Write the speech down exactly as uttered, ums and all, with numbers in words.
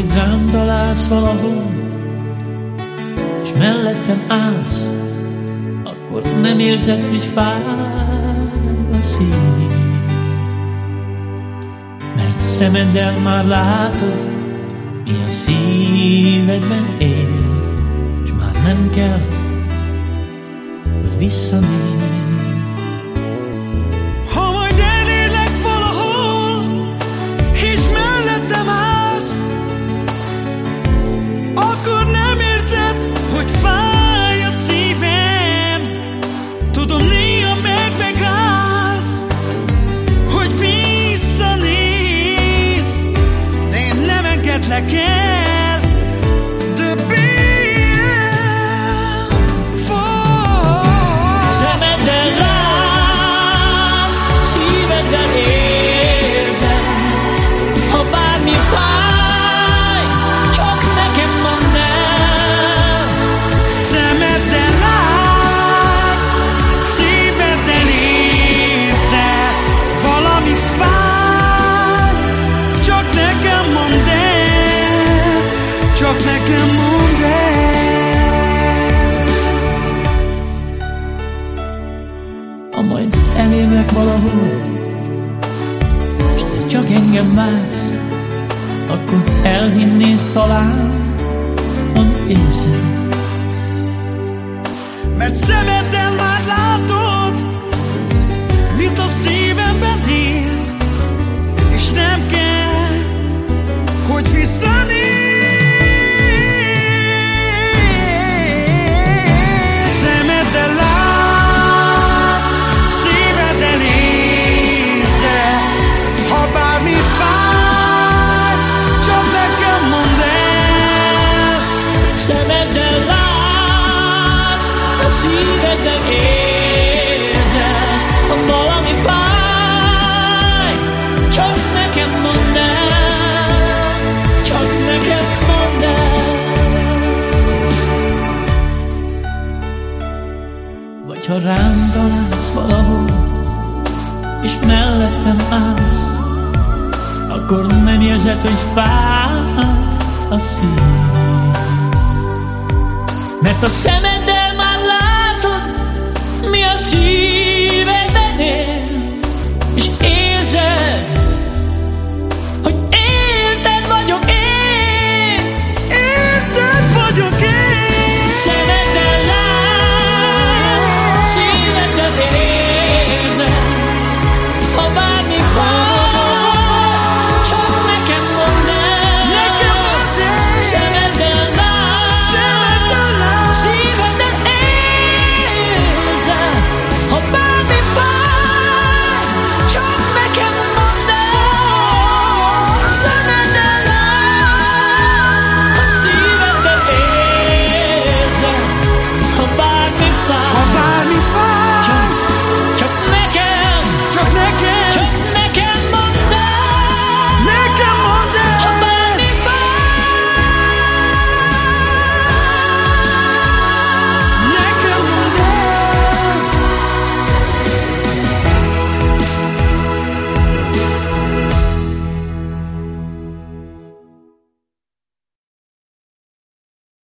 majd rám találsz valahol, és mellettem állsz, akkor nem érzed, hogy fáj a szív. Mert szemeddel már látod, mi a szívedben él, és már nem kell, hogy visszanéz. Ha majd elérlek valahol, és mellettem állsz, akkor nem érzed, hogy fáj a szívem. Tudom, néha megbegálsz, hogy visszanéz, de én nem engedlek el többé. Szemeddel látsz, szíveddel érzem, ha bármi fáj, csak nekem mondd el. Szemeddel látsz, szíveddel érzed, valami fáj, csak nekem mondd el, csak nekem mondd el. Ha majd elérlek valahol, és te csak engem vársz, akkor elhinnéd talán, amit érzem. Mert szemeddel már látod, mit a szívemben él, és nem kell, hogy visszanéz. Szemeddel lát, szíveddel érzed, ha bármi fáj, csak nekem mondd el. Szemeddel látsz, a szíveddel érzed, ha valami fáj, csak nekem mondd el, csak nekem mondd el. Vagy ha rám találsz valahol, és mellettem állsz, akkor nem érzed, hogy fáj a szív. Mert a szemeddel már látod, mi a szívedben él,